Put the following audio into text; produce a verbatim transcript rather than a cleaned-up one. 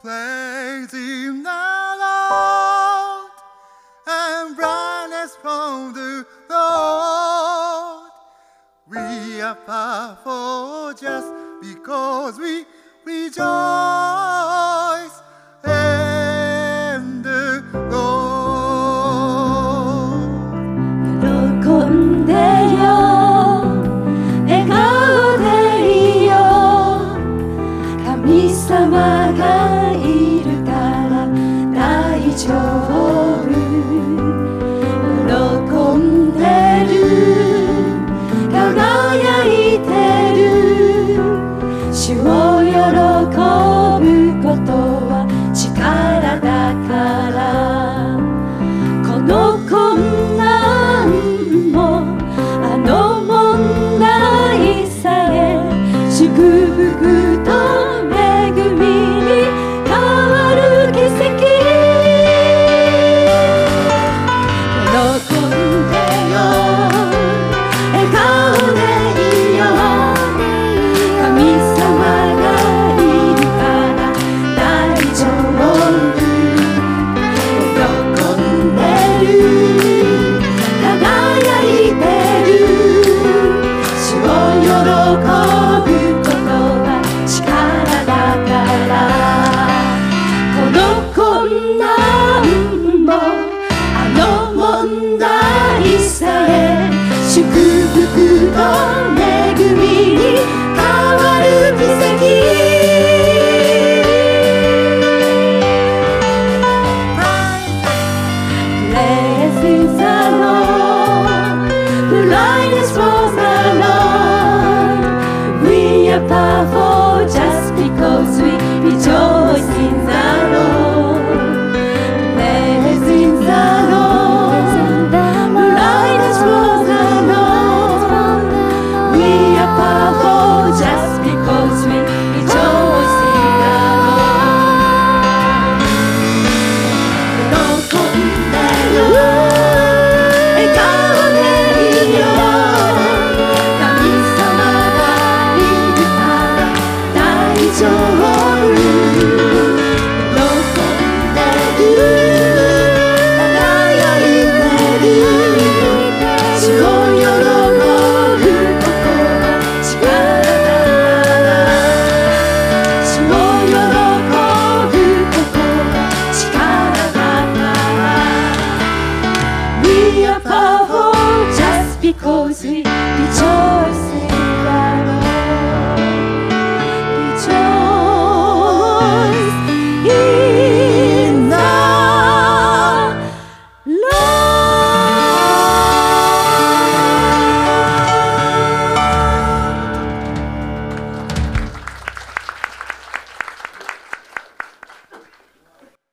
praising the Lord and brightness from the Lord. We are powerful just because we rejoice in the Lord. 喜んでよ、笑顔でいいよ。神様がいるから大丈夫。喜んでる、輝いてる。主を喜ぶことは力だから。この困難もあの問題さえ祝福と恵みに変わる奇跡。喜んでよ、笑顔でいいよ。神様がいるから大丈夫。喜んでる、輝いてる。主を喜ぶことは力だから。この困難もあの問題さえ祝福と恵みに変わる奇跡。Blessings are Lord, the light is from the Lord. We are powerful.